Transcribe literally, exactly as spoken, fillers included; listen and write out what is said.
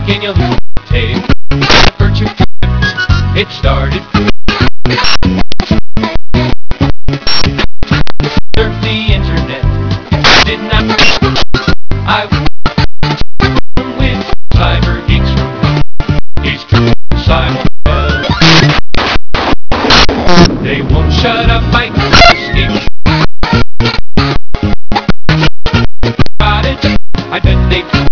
Can you take for two? It started. Surf the internet. Did not. I with cyber geeks. He's true cyber. They won't shut up. I escape. Got it. I bet they.